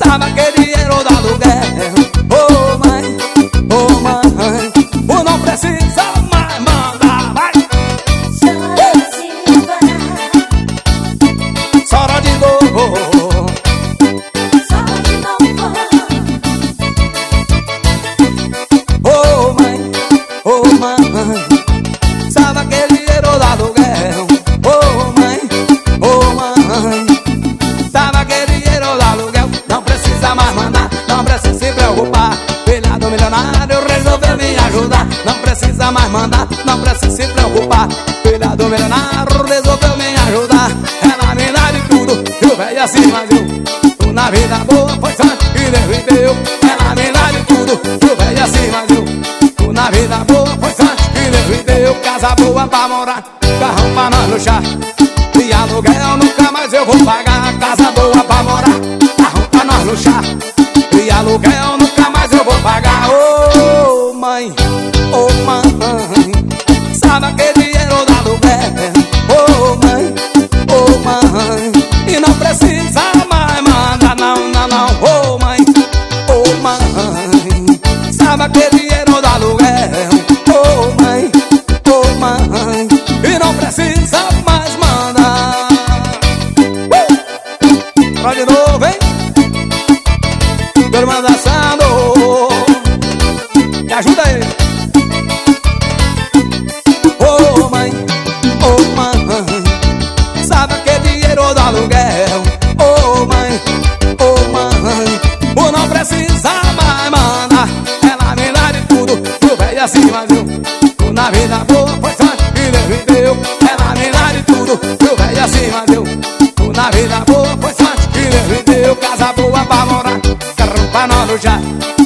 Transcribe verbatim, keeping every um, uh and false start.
sabe aquele dinheiro do aluguel. Ô mãe, ô mãe, tu não precisa mais mandar. Vai! Sora de novo. Ô mãe, ô mãe, sabe aquele dinheiro do aluguel. Ô mãe, ô mãe, sabe aquele dinheiro do aluguel. Não precisa mais mandar, não precisa se preocupar. Filha do milionário resolveu me ajudar. Não precisa mais mandar, não precisa se preocupar. Filha do milionário resolveu me ajudar. Ela me dá de tudo, e o velho acima viu. Tu na vida boa foi santo e Deus me deu. Ela me dá de tudo, e o velho acima viu. Tu na vida boa foi santo e Deus me deu. Casa boa pra morar, carrão pra nós luxar. E aluguel nunca mais eu vou pagar. Casa boa pra morar, carrão pra nós luxar. E aluguel nunca mais eu vou pagar. Ô mãe, ô mãe, sabe aquele dinheiro do aluguel. Ô mãe, ô mãe, e não precisa mais mandar não, não, não. Ô mãe, ô mãe, sabe aquele dinheiro do aluguel. Ô mãe, ô mãe, e não precisa mais mandar. uh! Pra de novo, hein? Turma dançando, me ajuda aí. Ô mãe, ô mãe, sabe aquele dinheiro do aluguel. Ô mãe, ô mãe, tu não precisa mais mandar. Ela me dá de tudo, tu velho acima viu. Tu na vida boa foi santo e Deus me deu. Ela me dá de tudo, tu velho acima viu. Tu na vida boa foi santo e Deus me deu. Casa boa pra morar, carro pra nós luxar.